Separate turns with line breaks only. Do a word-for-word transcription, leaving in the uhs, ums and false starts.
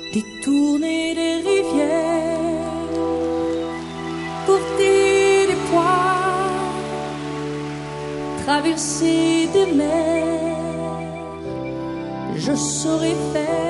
détourner des rivières, porter des poids, traverser des mers, je saurais faire.